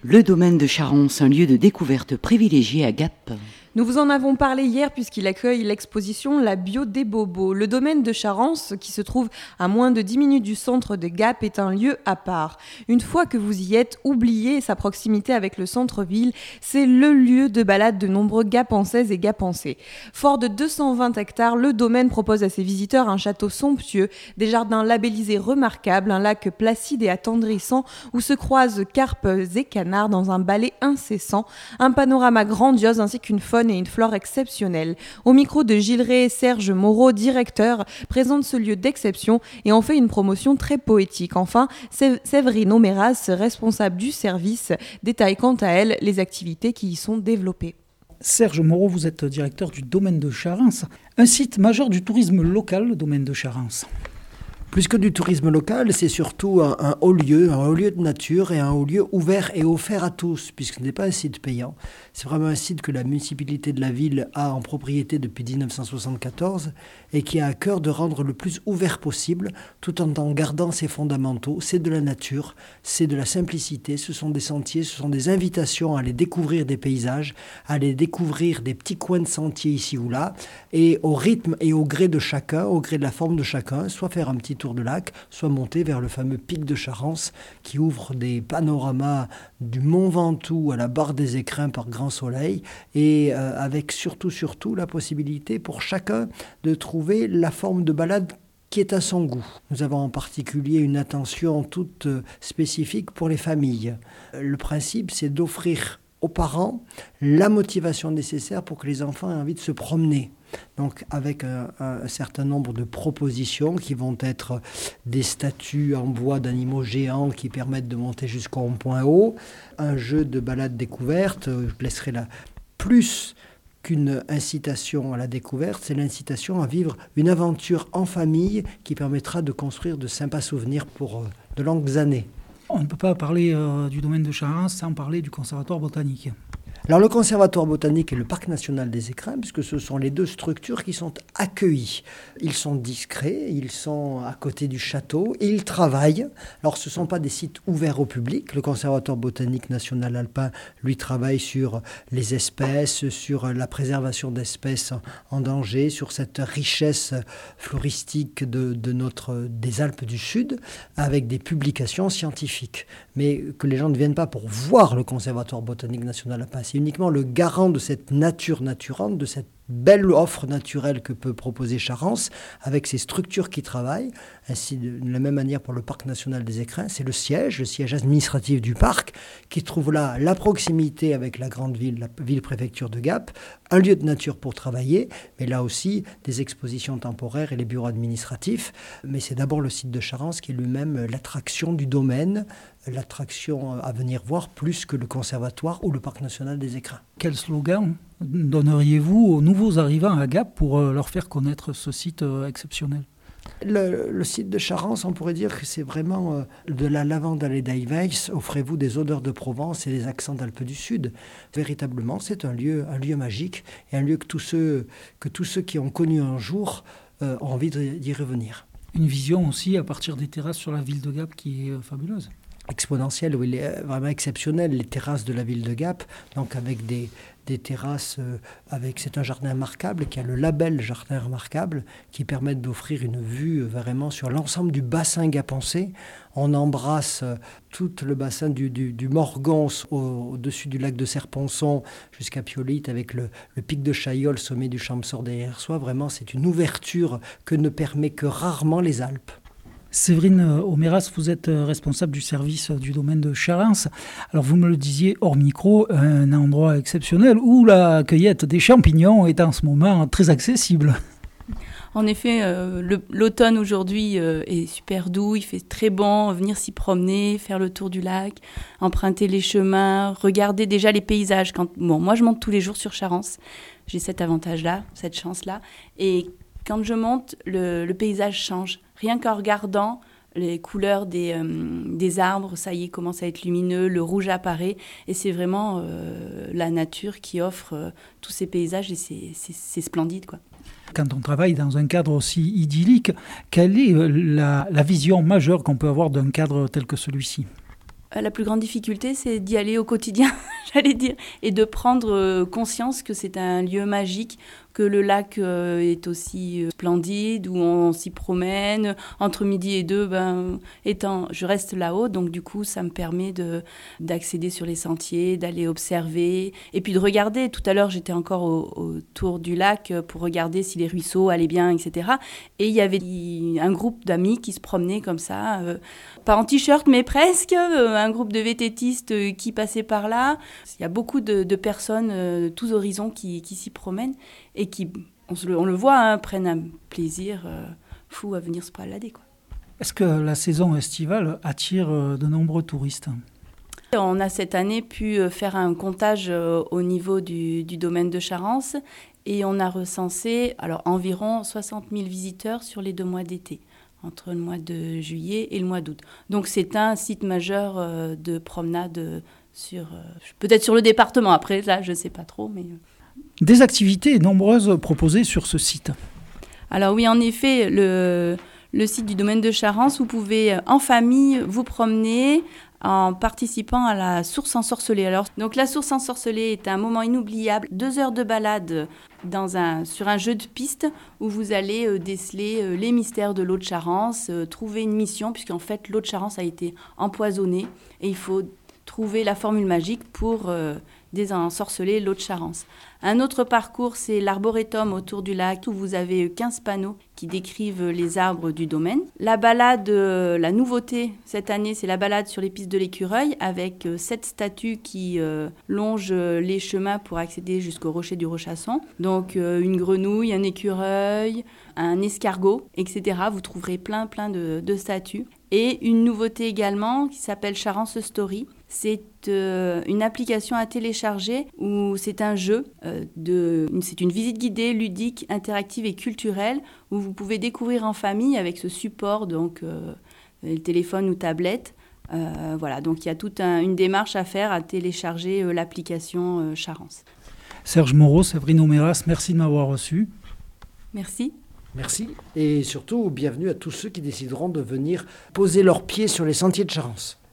Le domaine de Charence, un lieu de découverte privilégié à Gap. Nous vous en avons parlé hier puisqu'il accueille l'exposition La Bio des Bobos. Le domaine de Charence, qui se trouve à moins de 10 minutes du centre de Gap, est un lieu à part. Une fois que vous y êtes, oubliez sa proximité avec le centre-ville. C'est le lieu de balade de nombreux Gapençaises et Gapençais. Fort de 220 hectares, le domaine propose à ses visiteurs un château somptueux, des jardins labellisés remarquables, un lac placide et attendrissant où se croisent carpes et canards dans un balai incessant, un panorama grandiose ainsi qu'une faune et une flore exceptionnelle. Au micro de Gilles Rey, Serge Moreau, directeur, présente ce lieu d'exception et en fait une promotion très poétique. Enfin, Séverine Omeras, responsable du service, détaille quant à elle les activités qui y sont développées. Serge Moreau, vous êtes directeur du domaine de Charence, un site majeur du tourisme local, le domaine de Charence. Plus que du tourisme local, c'est surtout un haut lieu de nature et un haut lieu ouvert et offert à tous, puisque ce n'est pas un site payant. C'est vraiment un site que la municipalité de la ville a en propriété depuis 1974 et qui a à cœur de rendre le plus ouvert possible, tout en gardant ses fondamentaux. C'est de la nature, c'est de la simplicité, ce sont des sentiers, ce sont des invitations à aller découvrir des paysages, à aller découvrir des petits coins de sentiers ici ou là, et au rythme et au gré de chacun, au gré de la forme de chacun, soit faire un petit tour de lac, soit monter vers le fameux pic de Charence qui ouvre des panoramas du Mont Ventoux à la barre des Écrins par grand soleil et avec surtout la possibilité pour chacun de trouver la forme de balade qui est à son goût. Nous avons en particulier une attention toute spécifique pour les familles. Le principe, c'est d'offrir aux parents la motivation nécessaire pour que les enfants aient envie de se promener. Donc avec un certain nombre de propositions qui vont être des statues en bois d'animaux géants qui permettent de monter jusqu'au point haut, un jeu de balade découverte, je laisserai là plus qu'une incitation à la découverte, c'est l'incitation à vivre une aventure en famille qui permettra de construire de sympas souvenirs pour de longues années. On ne peut pas parler du domaine de Charence sans parler du conservatoire botanique. Alors le Conservatoire botanique et le Parc national des Écrins, puisque ce sont les deux structures qui sont accueillies. Ils sont discrets, ils sont à côté du château, et ils travaillent. Alors ce ne sont pas des sites ouverts au public. Le Conservatoire botanique national alpin, lui, travaille sur les espèces, sur la préservation d'espèces en danger, sur cette richesse floristique des Alpes du Sud, avec des publications scientifiques. Mais que les gens ne viennent pas pour voir le Conservatoire botanique national alpin, c'est uniquement le garant de cette nature naturante, de cette belle offre naturelle que peut proposer Charence, avec ses structures qui travaillent. Ainsi, de la même manière pour le Parc national des Écrins, c'est le siège administratif du parc, qui trouve là la proximité avec la grande ville, la ville-préfecture de Gap, un lieu de nature pour travailler, mais là aussi des expositions temporaires et les bureaux administratifs. Mais c'est d'abord le site de Charence qui est lui-même l'attraction du domaine, l'attraction à venir voir plus que le conservatoire ou le Parc national des Écrins. Quel slogan donneriez-vous aux nouveaux arrivants à Gap pour leur faire connaître ce site exceptionnel ? Le site de Charence, on pourrait dire que c'est vraiment de la lavande à l'Edelweiss, offrez-vous des odeurs de Provence et des accents d'Alpes du Sud. Véritablement, c'est un lieu magique et un lieu que tous ceux qui ont connu un jour ont envie d'y revenir. Une vision aussi à partir des terrasses sur la ville de Gap qui est fabuleuse. Exponentielle, oui, vraiment exceptionnelle, les terrasses de la ville de Gap, donc avec des terrasses, c'est un jardin remarquable qui a le label jardin remarquable qui permet d'offrir une vue vraiment sur l'ensemble du bassin gapençais. On embrasse tout le bassin du Morgon au-dessus du lac de Serponçon jusqu'à Piolite avec le pic de Chaillol, sommet du Champsaur derrière soi. Vraiment, c'est une ouverture que ne permet que rarement les Alpes. Séverine Omeras, vous êtes responsable du service du domaine de Charence. Alors vous me le disiez hors micro, un endroit exceptionnel où la cueillette des champignons est en ce moment très accessible. En effet, l'automne aujourd'hui est super doux, il fait très bon, venir s'y promener, faire le tour du lac, emprunter les chemins, regarder déjà les paysages. Moi je monte tous les jours sur Charence, j'ai cet avantage-là, cette chance-là, et quand je monte, le paysage change. Rien qu'en regardant les couleurs des arbres, ça y est, commence à être lumineux, le rouge apparaît, et c'est vraiment la nature qui offre tous ces paysages, et c'est splendide, quoi. Quand on travaille dans un cadre aussi idyllique, quelle est la vision majeure qu'on peut avoir d'un cadre tel que celui-ci ? La plus grande difficulté, c'est d'y aller au quotidien, j'allais dire, et de prendre conscience que c'est un lieu magique, que le lac est aussi splendide, où on s'y promène. Entre midi et 2, je reste là-haut, donc du coup, ça me permet d'accéder sur les sentiers, d'aller observer, et puis de regarder. Tout à l'heure, j'étais encore autour du lac pour regarder si les ruisseaux allaient bien, etc. Et il y avait un groupe d'amis qui se promenaient comme ça, pas en t-shirt, mais presque, un groupe de vététistes qui passaient par là. Il y a beaucoup de personnes, tous horizons, qui s'y promènent et qui, on le voit, prennent un plaisir fou à venir se balader, quoi. Est-ce que la saison estivale attire de nombreux touristes ? On a cette année pu faire un comptage au niveau du domaine de Charance et on a recensé environ 60 000 visiteurs sur les 2 mois d'été, entre le mois de juillet et le mois d'août. Donc c'est un site majeur de promenade peut-être sur le département. Après, là, je ne sais pas trop, mais... Des activités nombreuses proposées sur ce site. Alors oui, en effet, le site du domaine de Charance, vous pouvez en famille vous promener en participant à la source ensorcelée. Donc la source ensorcelée est un moment inoubliable, 2 heures de balade sur un jeu de piste où vous allez déceler les mystères de l'eau de Charance, trouver une mission, puisqu'en fait l'eau de Charance a été empoisonnée et il faut trouver la formule magique pour désensorceler l'eau de Charance. Un autre parcours, c'est l'arboretum autour du lac où vous avez 15 panneaux qui décrivent les arbres du domaine. La balade, la nouveauté cette année, c'est la balade sur les pistes de l'écureuil avec 7 statues qui longent les chemins pour accéder jusqu'au rocher du Rochasson. Donc une grenouille, un écureuil, un escargot, etc. Vous trouverez plein de statues. Et une nouveauté également qui s'appelle Charance Story. C'est une application à télécharger où c'est un jeu, c'est une visite guidée, ludique, interactive et culturelle où vous pouvez découvrir en famille avec ce support, donc le téléphone ou tablette. Voilà, donc il y a toute une démarche à faire, à télécharger l'application Charance. Serge Moreau, Séverine Omeras, merci de m'avoir reçu. Merci. Merci et surtout bienvenue à tous ceux qui décideront de venir poser leurs pieds sur les sentiers de Charance.